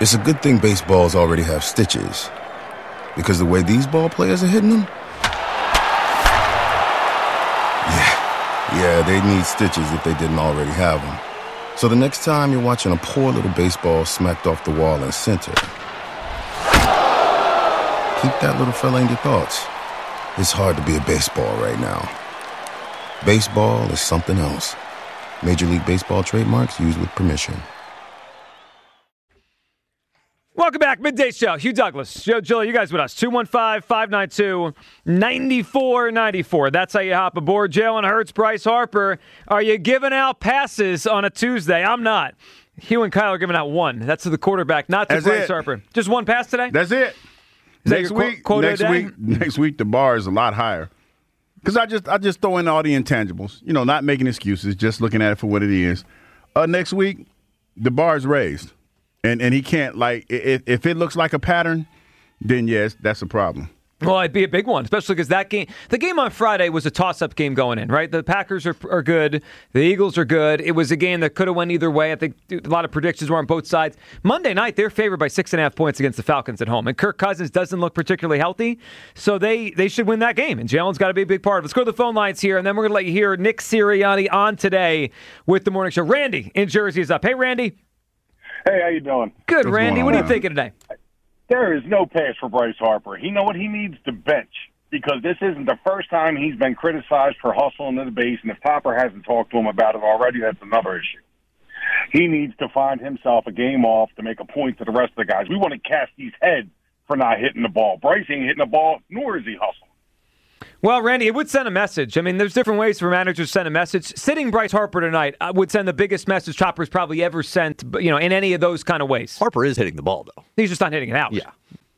It's a good thing baseballs already have stitches, because the way these ball players are hitting them, yeah, they need stitches if they didn't already have them. So the next time you're watching a poor little baseball smacked off the wall in center, keep that little fella in your thoughts. It's hard to be a baseball right now. Baseball is something else. Major League Baseball trademarks used with permission. Welcome back. Midday Show. Hugh Douglas, Joe Gill, you guys with us. 215-592-9494. That's how you hop aboard. Jalen Hurts, Bryce Harper. Are you giving out passes on a Tuesday? I'm not. Hugh and Kyle are giving out one. That's to the quarterback, not to Bryce Harper. Just one pass today? That's it. Next week, the bar is a lot higher. Because I just throw in all the intangibles. You know, not making excuses, just looking at it for what it is. Next week, the bar is raised. And he can't, like, if it looks like a pattern, then yes, that's a problem. Well, it'd be a big one, especially because the game on Friday was a toss-up game going in, right? The Packers are good. The Eagles are good. It was a game that could have went either way. I think a lot of predictions were on both sides. Monday night, they're favored by 6.5 points against the Falcons at home. And Kirk Cousins doesn't look particularly healthy, so they should win that game. And Jalen's got to be a big part of it. Let's go to the phone lines here, and then we're going to let you hear Nick Sirianni on today with the morning show. Randy in Jersey is up. Hey, Randy. Hey, how you doing? Good, Randy. What are you thinking today? There is no pass for Bryce Harper. You know what? He needs to bench because this isn't the first time he's been criticized for hustling to the base, and if Topper hasn't talked to him about it already, that's another issue. He needs to find himself a game off to make a point to the rest of the guys. We want to cast these heads for not hitting the ball. Bryce ain't hitting the ball, nor is he hustling. Well, Randy, it would send a message. I mean, there's different ways for managers to send a message. Sitting Bryce Harper tonight would send the biggest message Chopper's probably ever sent, in any of those kind of ways. Harper is hitting the ball, though. He's just not hitting it out. Yeah.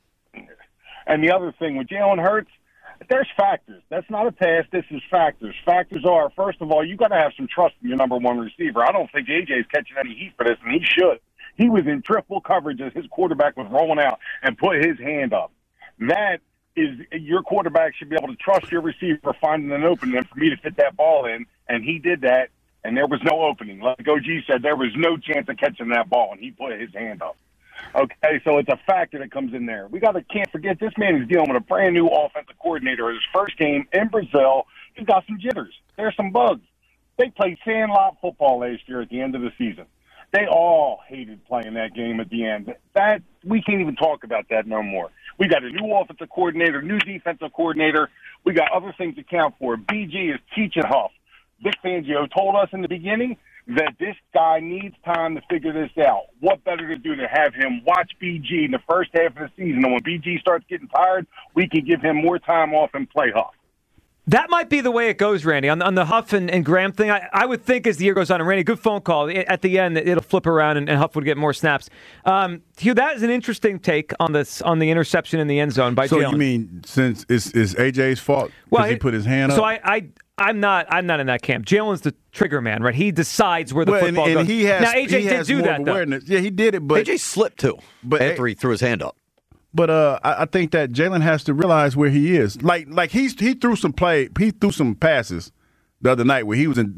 And the other thing with Jalen Hurts, there's factors. That's not a pass. This is factors. Factors are, first of all, you got to have some trust in your number one receiver. I don't think AJ's catching any heat for this, and he should. He was in triple coverage as his quarterback was rolling out and put his hand up. That is, your quarterback should be able to trust your receiver finding an opening and for me to fit that ball in, and he did that, and there was no opening. Like OG said, there was no chance of catching that ball, and he put his hand up. Okay, so it's a factor that comes in there. Can't forget this man is dealing with a brand new offensive coordinator. His first game in Brazil, he's got some jitters. There's some bugs. They played sandlot football last year at the end of the season. They all hated playing that game at the end. That we can't even talk about that no more. We got a new offensive coordinator, new defensive coordinator. We got other things to count for. BG is teaching Huff. Vic Fangio told us in the beginning that this guy needs time to figure this out. What better to do than have him watch BG in the first half of the season, and when BG starts getting tired, we can give him more time off and play Huff. That might be the way it goes, Randy. On the Huff and Graham thing, I would think as the year goes on, and Randy, good phone call. At the end, it'll flip around and Huff would get more snaps. Hugh, that is an interesting take on the interception in the end zone by Jalen. So you mean since it's AJ's fault because he put his hand up? So I'm not in that camp. Jalen's the trigger man, right? He decides where the football goes. Now AJ did do that, though. Yeah, he did it, but AJ slipped too after he threw his hand up. But I think that Jalen has to realize where he is. Like he threw some passes the other night where he was in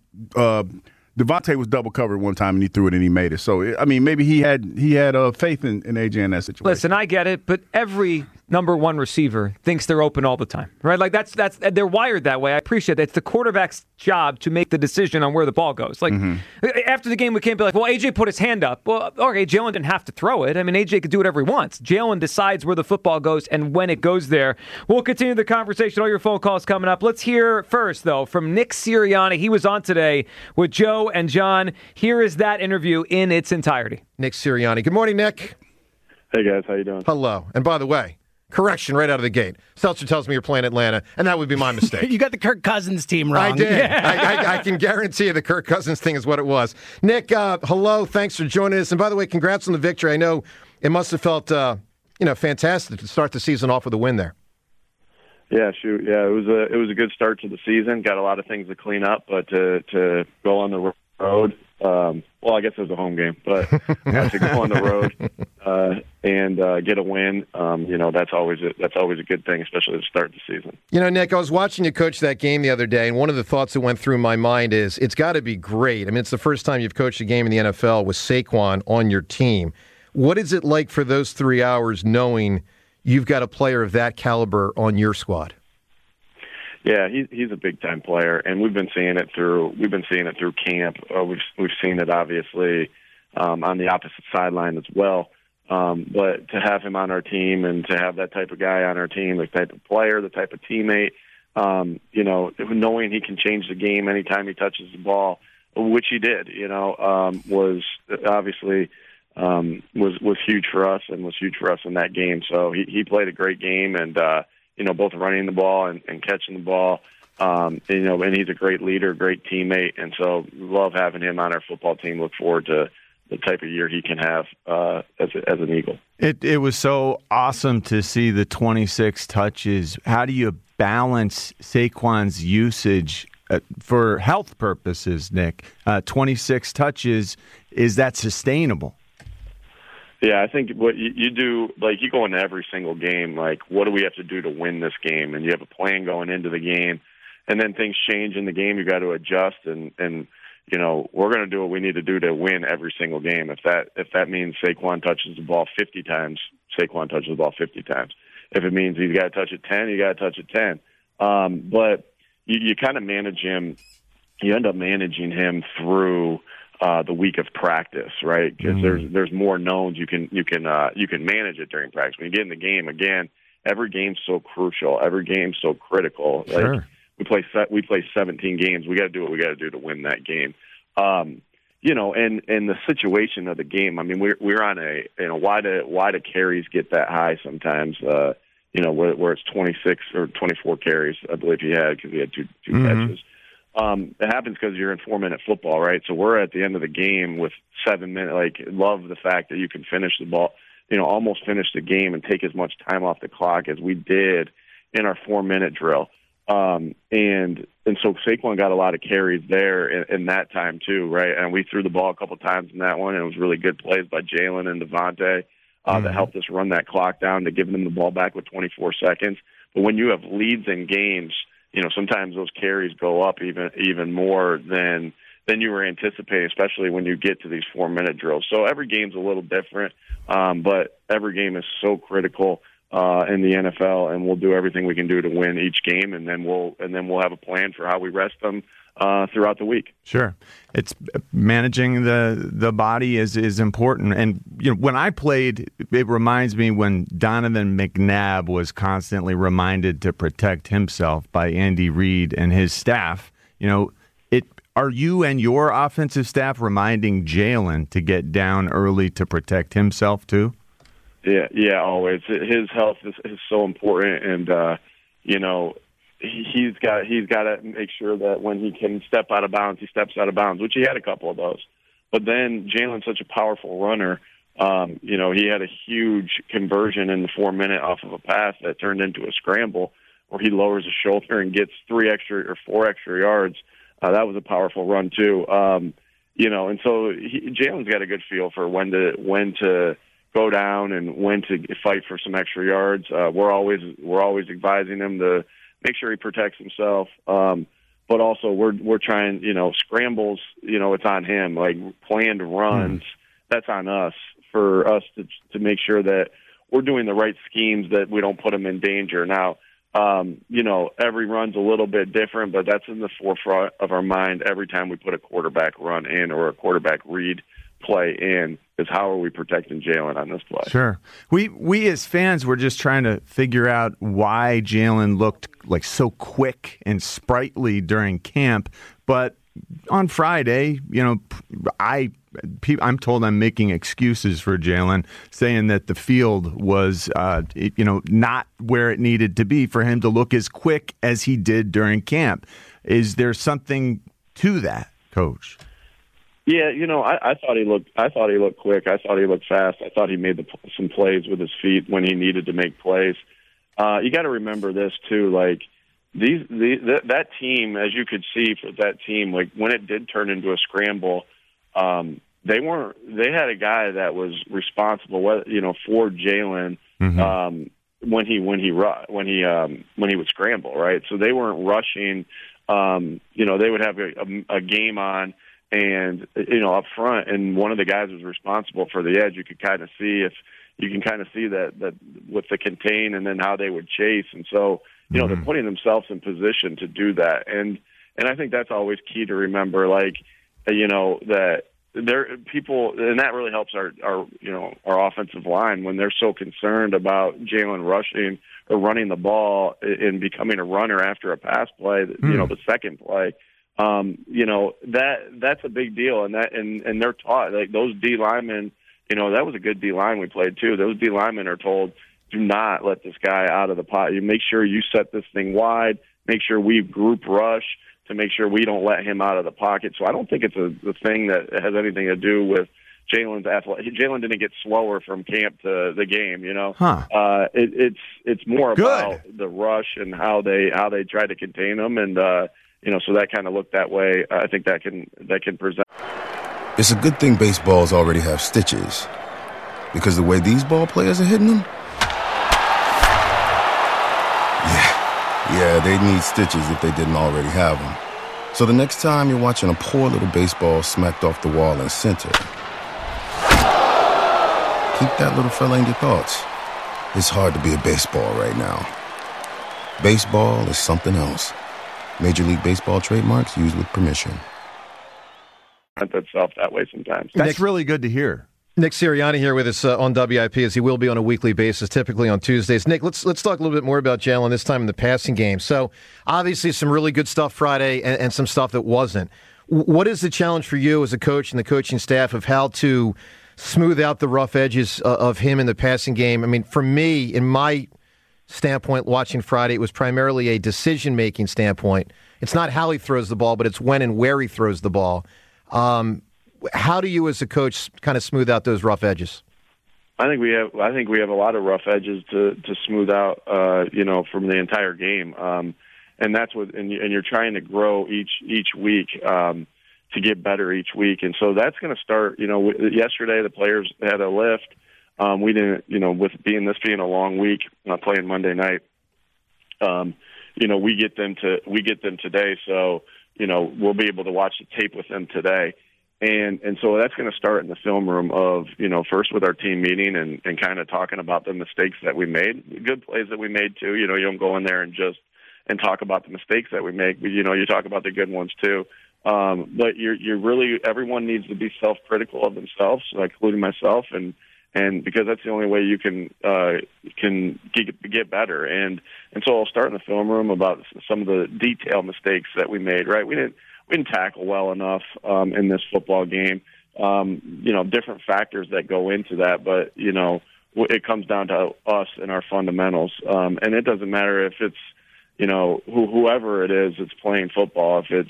Devontae was double covered one time and he threw it and he made it. So I mean, maybe he had faith in AJ in that situation. Listen, I get it, but every number one receiver thinks they're open all the time, right? Like that's they're wired that way. I appreciate that. It's the quarterback's job to make the decision on where the ball goes. Like after the game, we can't be like, well, AJ put his hand up. Well, okay, Jalen didn't have to throw it. I mean, AJ could do whatever he wants. Jalen decides where the football goes and when it goes there. We'll continue the conversation. All your phone calls coming up. Let's hear first, though, from Nick Sirianni. He was on today with Joe and John. Here is that interview in its entirety. Nick Sirianni. Good morning, Nick. Hey, guys. How you doing? Hello. And by the way, correction right out of the gate. Seltzer tells me you're playing Atlanta, and that would be my mistake. You got the Kirk Cousins team wrong. I did. I can guarantee you the Kirk Cousins thing is what it was. Nick, hello. Thanks for joining us. And by the way, congrats on the victory. I know it must have felt fantastic to start the season off with a win there. Yeah, shoot. Yeah, it was a good start to the season. Got a lot of things to clean up, but to go on the road. Well, I guess it was a home game, but to go on the road and get a win, that's always a good thing, especially to start the season. You know, Nick, I was watching you coach that game the other day, and one of the thoughts that went through my mind is it's got to be great. I mean, it's the first time you've coached a game in the NFL with Saquon on your team. What is it like for those 3 hours knowing you've got a player of that caliber on your squad? Yeah, he's a big time player, and we've been seeing it through camp. We've seen it obviously on the opposite sideline as well. But to have him on our team and to have that type of guy on our team, the type of player, the type of teammate, knowing he can change the game anytime he touches the ball, which he did, was obviously was huge for us and was huge for us in that game. So he played a great game, and both running the ball and catching the ball. And he's a great leader, great teammate, and so love having him on our football team. Look forward to the type of year he can have as an Eagle. It was so awesome to see the 26 touches. How do you balance Saquon's usage for health purposes, Nick? 26 touches, is that sustainable? Yeah, I think what you do, like you go into every single game, like what do we have to do to win this game? And you have a plan going into the game, and then things change in the game. You got to adjust, and we're going to do what we need to do to win every single game. If that means Saquon touches the ball 50 times, Saquon touches the ball 50 times. If it means he's got to touch it 10, you got to touch it 10. But you kind of manage him. You end up managing him through the week of practice, right? Because there's more knowns. You can manage it during practice. When you get in the game, again, every game's so crucial. Every game's so critical. Sure. Like, we play 17 games. We got to do what we got to do to win that game. And the situation of the game. I mean, we're on why do carries get that high sometimes? Where it's 26 or 24 carries, I believe he had, because he had two catches. It happens because you're in 4-minute football, right? So we're at the end of the game with 7 minutes. Like, love the fact that you can finish the ball, almost finish the game and take as much time off the clock as we did in our 4-minute drill. And so Saquon got a lot of carries there in that time too, right? And we threw the ball a couple times in that one, and it was really good plays by Jalen and Devontae that helped us run that clock down to give them the ball back with 24 seconds. But when you have leads in games, sometimes those carries go up even more than you were anticipating, especially when you get to these 4-minute drills. So every game's a little different, but every game is so critical in the NFL, and we'll do everything we can do to win each game, and then we'll have a plan for how we rest them throughout the week. Sure, it's managing the body is important. And when I played, it reminds me when Donovan McNabb was constantly reminded to protect himself by Andy Reid and his staff. Are you and your offensive staff reminding Jalen to get down early to protect himself too? Yeah, always. His health is so important, and he's got to make sure that when he can step out of bounds, he steps out of bounds, which he had a couple of those. But then Jalen's such a powerful runner. He had a huge conversion in the 4-minute off of a pass that turned into a scramble where he lowers his shoulder and gets 3 extra or 4 extra yards. That was a powerful run too. And so Jalen's got a good feel for when to go down and when to fight for some extra yards. We're always advising him to make sure he protects himself. But also we're trying, scrambles, it's on him. Like planned runs, that's on us, for us to make sure that we're doing the right schemes, that we don't put him in danger. Now, every run's a little bit different, but that's in the forefront of our mind every time we put a quarterback run in or a quarterback read play in, is how are we protecting Jalen on this play? Sure. We as fans were just trying to figure out why Jalen looked like so quick and sprightly during camp, but on Friday, I'm told I'm making excuses for Jalen, saying that the field was, not where it needed to be for him to look as quick as he did during camp. Is there something to that, Coach? Yeah, I thought he looked quick. I thought he looked fast. I thought he made some plays with his feet when he needed to make plays. You got to remember this too, like that team, as you could see for that team, like when it did turn into a scramble, they had a guy that was responsible, for Jalen, when he would scramble, right? So they weren't rushing. They would have a game on, and up front, and one of the guys was responsible for the edge. You could kind of see that with the contain and then how they would chase, and so they're putting themselves in position to do that, and I think that's always key to remember, that there people, and that really helps our offensive line when they're so concerned about Jalen rushing or running the ball and becoming a runner after a pass play, the second play. That's a big deal, and they're taught, like, those D linemen. That was a good D line we played too. Those D linemen are told, do not let this guy out of the pot. You make sure you set this thing wide. Make sure we group rush to make sure we don't let him out of the pocket. So I don't think it's a thing that has anything to do with Jalen's athletic. Jalen didn't get slower from camp to the game. It's more about the rush and how they try to contain him, and so that kind of looked that way. I think that can present. It's a good thing baseballs already have stitches, because the way these ball players are hitting them, yeah, they need stitches if they didn't already have them. So the next time you're watching a poor little baseball smacked off the wall in center, keep that little fella in your thoughts. It's hard to be a baseball right now. Baseball is something else. Major League Baseball trademarks used with permission. Itself that way sometimes. That's really good to hear. Nick Sirianni here with us on WIP, as he will be on a weekly basis, typically on Tuesdays. Nick, let's talk a little bit more about Jalen this time in the passing game. So, obviously, some really good stuff Friday and some stuff that wasn't. What is the challenge for you as a coach and the coaching staff of how to smooth out the rough edges of him in the passing game? I mean, for me, in my standpoint, watching Friday, it was primarily a decision-making standpoint. It's not how he throws the ball, but it's when and where he throws the ball. How do you, as a coach, kind of smooth out those rough edges? I think we have a lot of rough edges to smooth out, from the entire game, and that's what. And you're trying to grow each week to get better each week, and so that's going to start. Yesterday the players had a lift. We didn't, with this being a long week, playing Monday night. We get them today, so we'll be able to watch the tape with them today. And so that's going to start in the film room of, first with our team meeting and kind of talking about the mistakes that we made, good plays that we made too. You don't go in there and talk about the mistakes that we make, but, you talk about the good ones too. But you're really, everyone needs to be self-critical of themselves, including myself, and because that's the only way you can get better. And so I'll start in the film room about some of the detail mistakes that we made, right? We didn't tackle well enough in this football game. Different factors that go into that, but it comes down to us and our fundamentals. And it doesn't matter if it's whoever it is that's playing football. If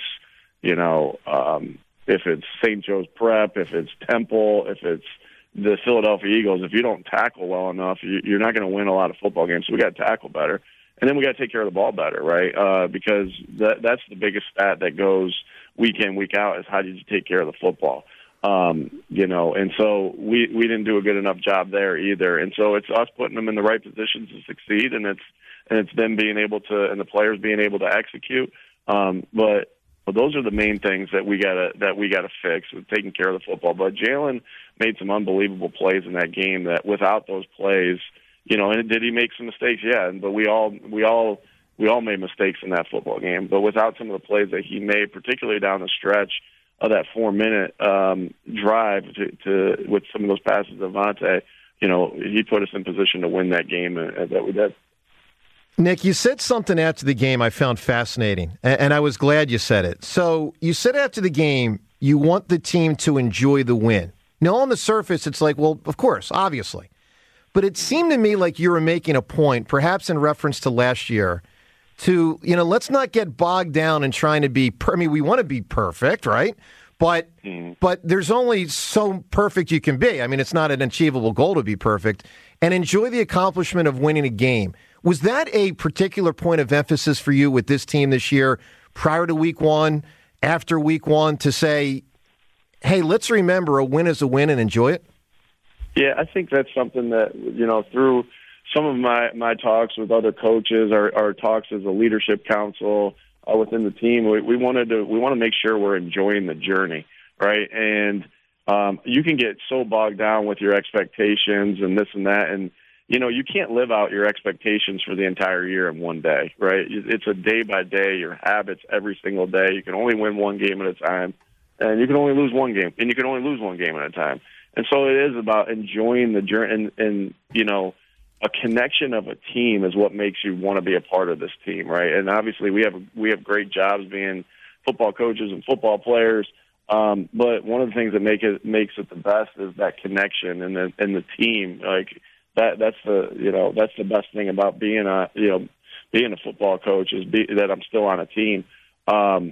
it's St. Joe's Prep, if it's Temple, if it's the Philadelphia Eagles, if you don't tackle well enough, you're not going to win a lot of football games. So we got to tackle better. And then we got to take care of the ball better, right? Because that's the biggest stat that goes week in, week out is how did you take care of the football? And so we didn't do a good enough job there either. And so it's us putting them in the right positions to succeed, and it's them being able to, and the players being able to execute. But those are the main things that we gotta fix with taking care of the football. But Jalen made some unbelievable plays in that game that without those plays, and did he make some mistakes? Yeah, but we all made mistakes in that football game. But without some of the plays that he made, particularly down the stretch of that 4-minute drive to with some of those passes to Vontae, he put us in position to win that game that we did. Nick, you said something after the game I found fascinating, and I was glad you said it. So you said after the game you want the team to enjoy the win. Now, on the surface, it's like, well, of course, obviously. But it seemed to me like you were making a point, perhaps in reference to last year, to, let's not get bogged down in trying to be, we want to be perfect, right? But there's only so perfect you can be. I mean, it's not an achievable goal to be perfect. And enjoy the accomplishment of winning a game. Was that a particular point of emphasis for you with this team this year, prior to week one, after week one, to say, hey, let's remember a win is a win and enjoy it? Yeah, I think that's something that, through some of my talks with other coaches, our talks as a leadership council within the team, we want to make sure we're enjoying the journey, right? And you can get so bogged down with your expectations and this and that, and you can't live out your expectations for the entire year in one day, right? It's a day by day, your habits every single day. You can only win one game at a time, and you can only lose one game, and you can only lose one game at a time. And so it is about enjoying the journey, and a connection of a team is what makes you want to be a part of this team, right? And obviously we have great jobs being football coaches and football players, but one of the things that makes it the best is that connection and the team, like. That's the best thing about being a football coach is that I'm still on a team, and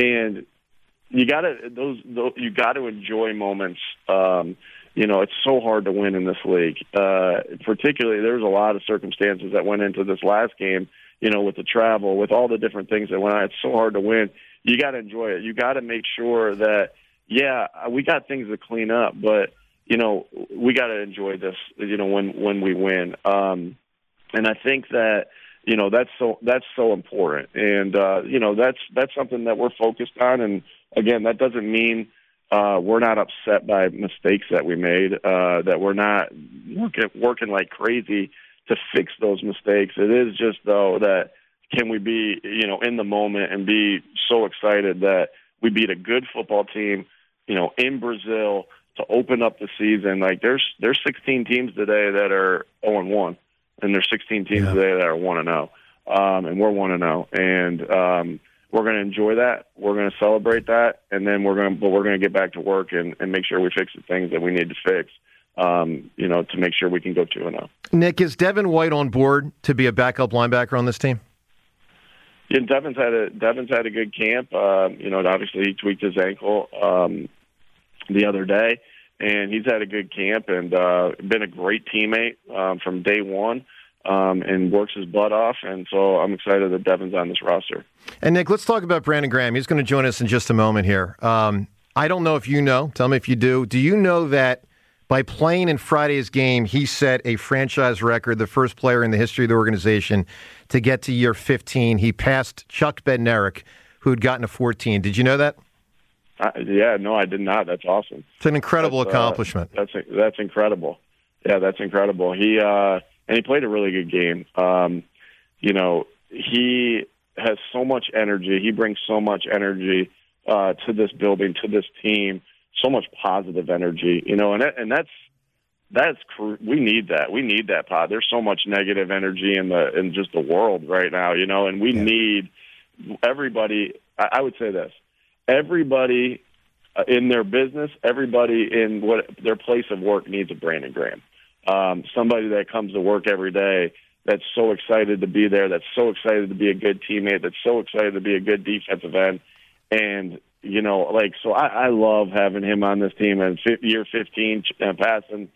you gotta enjoy moments. It's so hard to win in this league. Particularly, there's a lot of circumstances that went into this last game. With the travel, with all the different things that went on, it's so hard to win. You got to enjoy it. You got to make sure that we got things to clean up, but. We got to enjoy this, when we win. And I think that, that's so important. And, that's something that we're focused on. And again, that doesn't mean, we're not upset by mistakes that we made, that we're not working like crazy to fix those mistakes. It is just, though, that can we be, in the moment and be so excited that we beat a good football team, in Brazil, to open up the season. Like there's 16 teams today that are 0-1, and there's 16 teams today that are 1-0, and we're 1-0, and we're going to enjoy that. We're going to celebrate that, and then we're going to get back to work and make sure we fix the things that we need to fix. To make sure we can go 2-0. Nick, is Devin White on board to be a backup linebacker on this team? Yeah, Devin's had a good camp. Obviously he tweaked his ankle the other day, and he's had a good camp and been a great teammate from day one, and works his butt off. And so I'm excited that Devin's on this roster. And Nick, let's talk about Brandon Graham. He's going to join us in just a moment here. I don't know if you know. Tell me if you do. Do you know that by playing in Friday's game, he set a franchise record, the first player in the history of the organization to get to year 15? He passed Chuck Bednarik, who had gotten to 14. Did you know that? No, I did not. That's awesome. It's an incredible accomplishment. That's incredible. Yeah, that's incredible. He played a really good game. He has so much energy. He brings so much energy to this building, to this team. So much positive energy. And that's we need that. We need that pod. There's so much negative energy in just the world right now. And we need everybody. I would say this. Everybody in their business, everybody in their place of work needs a Brandon Graham. Somebody that comes to work every day that's so excited to be there, that's so excited to be a good teammate, that's so excited to be a good defensive end. And, so I love having him on this team. And year 15, passing,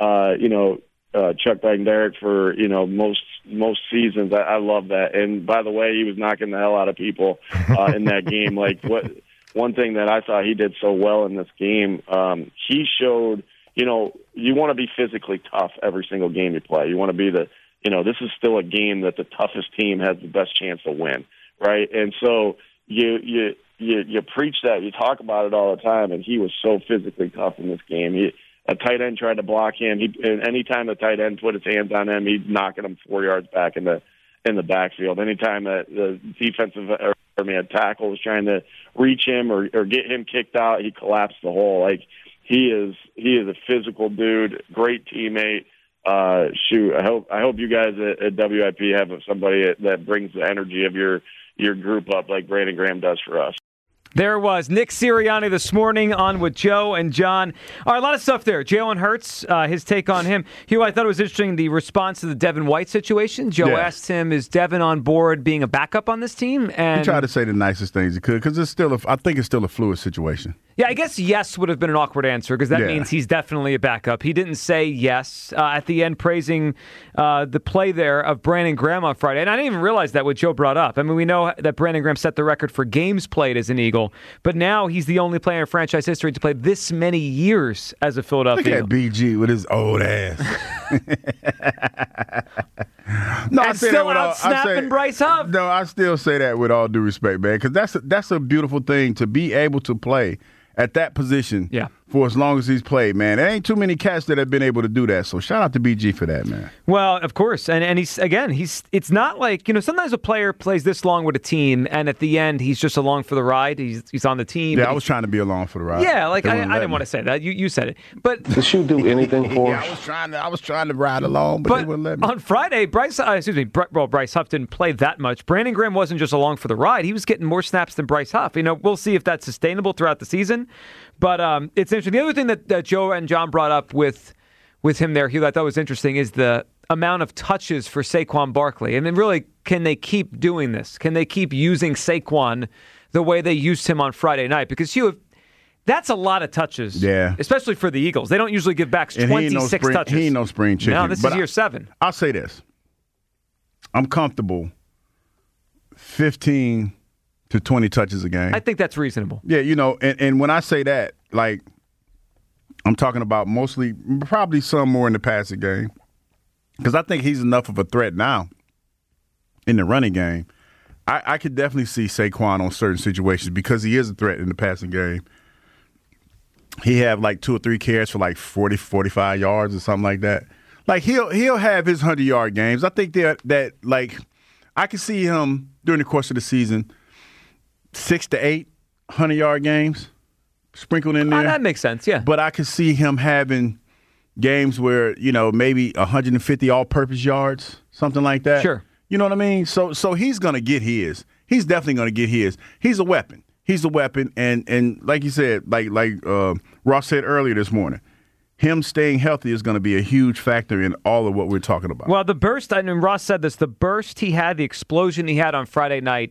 Chuck Bednarik for, most seasons. I love that. And by the way, he was knocking the hell out of people in that game. One thing that I thought he did so well in this game, he showed, you want to be physically tough every single game you play. You want to be this is still a game that the toughest team has the best chance to win, right? And so you preach that, you talk about it all the time, and he was so physically tough in this game. A tight end tried to block him. And anytime a tight end put his hands on him, he'd knocking him 4 yards back in the backfield. Anytime the defensive tackle was trying to reach him or get him kicked out, he collapsed the hole. Like he is a physical dude, great teammate. I hope you guys at WIP have somebody that brings the energy of your group up like Brandon Graham does for us. There it was. Nick Sirianni this morning on with Joe and John. All right, a lot of stuff there. Jalen Hurts, his take on him. Hugh, I thought it was interesting, the response to the Devin White situation. Joe asked him, is Devin on board being a backup on this team? And he tried to say the nicest things he could because I think it's still a fluid situation. Yeah, I guess yes would have been an awkward answer because that means he's definitely a backup. He didn't say yes at the end, praising the play there of Brandon Graham on Friday. And I didn't even realize that what Joe brought up. I mean, we know that Brandon Graham set the record for games played as an Eagle, but now he's the only player in franchise history to play this many years as a Philadelphia Eagle. Look at BG with his old ass. No, and still out snapping Bryce Huff. No, I still say that with all due respect, man, because that's a beautiful thing to be able to play at that position for as long as he's played, man. There ain't too many cats that have been able to do that. So shout out to BG for that, man. Well, of course. And he's it's not like, sometimes a player plays this long with a team and at the end he's just along for the ride. He's on the team. Yeah, I was trying to be along for the ride. Yeah, like I didn't want to say that. You said it. But the shoe do anything for us? I was trying to ride along, but they wouldn't let me. On Friday, Bryce Huff didn't play that much. Brandon Graham wasn't just along for the ride. He was getting more snaps than Bryce Huff. We'll see if that's sustainable throughout the season. But it's interesting. The other thing that Joe and John brought up with him there, I thought was interesting, is the amount of touches for Saquon Barkley. And then really, can they keep doing this? Can they keep using Saquon the way they used him on Friday night? Because that's a lot of touches, especially for the Eagles. They don't usually give backs 26 touches. He ain't no spring chicken. No, this is year 7. I'll say this. I'm comfortable 15 to 20 touches a game. I think that's reasonable. Yeah, and when I say that, like, I'm talking about probably some more in the passing game, because I think he's enough of a threat now in the running game. I could definitely see Saquon on certain situations because he is a threat in the passing game. He have like 2 or 3 carries for like 40, 45 yards or something like that. Like he'll have his 100-yard games. I think that like I can see him during the course of the season 6 to 8 100-yard games sprinkled in there. That makes sense, yeah. But I could see him having games where, maybe 150 all-purpose yards, something like that. Sure. You know what I mean? So he's going to get his. He's definitely going to get his. He's a weapon. He's a weapon. And like you said, like Ross said earlier this morning, him staying healthy is going to be a huge factor in all of what we're talking about. Well, the burst, and Ross said this, the burst he had, the explosion he had on Friday night,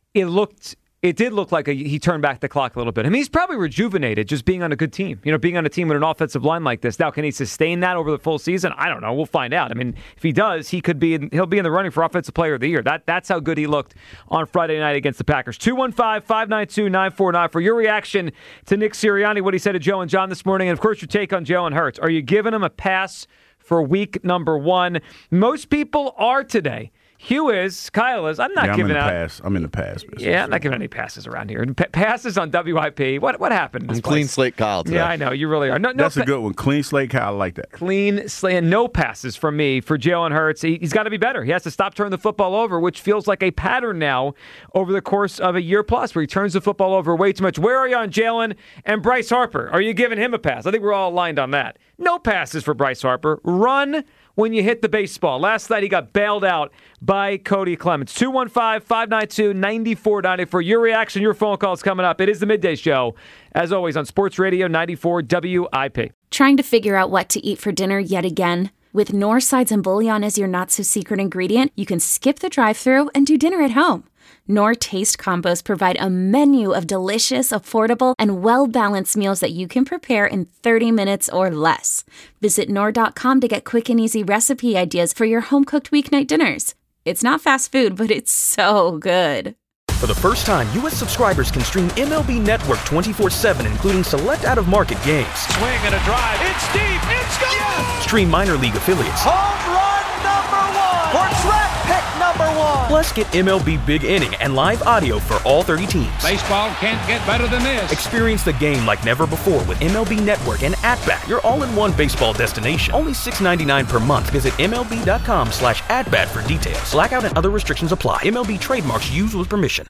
it did look like he turned back the clock a little bit. I mean, he's probably rejuvenated just being on a good team. Being on a team with an offensive line like this. Now, can he sustain that over the full season? I don't know. We'll find out. I mean, if he does, he'll be in the running for Offensive Player of the Year. That's how good he looked on Friday night against the Packers. 215-592-9494 for your reaction to Nick Sirianni, what he said to Joe and John this morning, and of course your take on Jalen Hurts. Are you giving him a pass for week number 1? Most people are today. Hugh is, Kyle is. I'm not giving out. I'm in the pass business. Yeah, I'm not giving any passes around here. Passes on WIP. What happened? I'm clean slate Kyle today. Yeah, I know. You really are. No, that's a good one. Clean slate Kyle. I like that. Clean slate. No passes from me for Jalen Hurts. He's got to be better. He has to stop turning the football over, which feels like a pattern now over the course of a year plus where he turns the football over way too much. Where are you on Jalen and Bryce Harper? Are you giving him a pass? I think we're all aligned on that. No passes for Bryce Harper. Run when you hit the baseball. Last night he got bailed out by Cody Clements. 215-592-9490 your reaction, your phone calls coming up. It is the Midday Show, as always, on Sports Radio 94 WIP. Trying to figure out what to eat for dinner yet again? With Knorr sides and bouillon as your not-so-secret ingredient, you can skip the drive-thru and do dinner at home. Knorr Taste Combos provide a menu of delicious, affordable, and well-balanced meals that you can prepare in 30 minutes or less. Visit Knorr.com to get quick and easy recipe ideas for your home-cooked weeknight dinners. It's not fast food, but it's so good. For the first time, U.S. subscribers can stream MLB Network 24/7, including select out-of-market games. Swing and a drive. It's deep. It's gone. Yes! Stream minor league affiliates. Home run number 1. Portrait pick number 1. Plus, get MLB Big Inning and live audio for all 30 teams. Baseball can't get better than this. Experience the game like never before with MLB Network and At-Bat, your all-in-one baseball destination. Only $6.99 per month. Visit MLB.com/atbat for details. Blackout and other restrictions apply. MLB trademarks used with permission.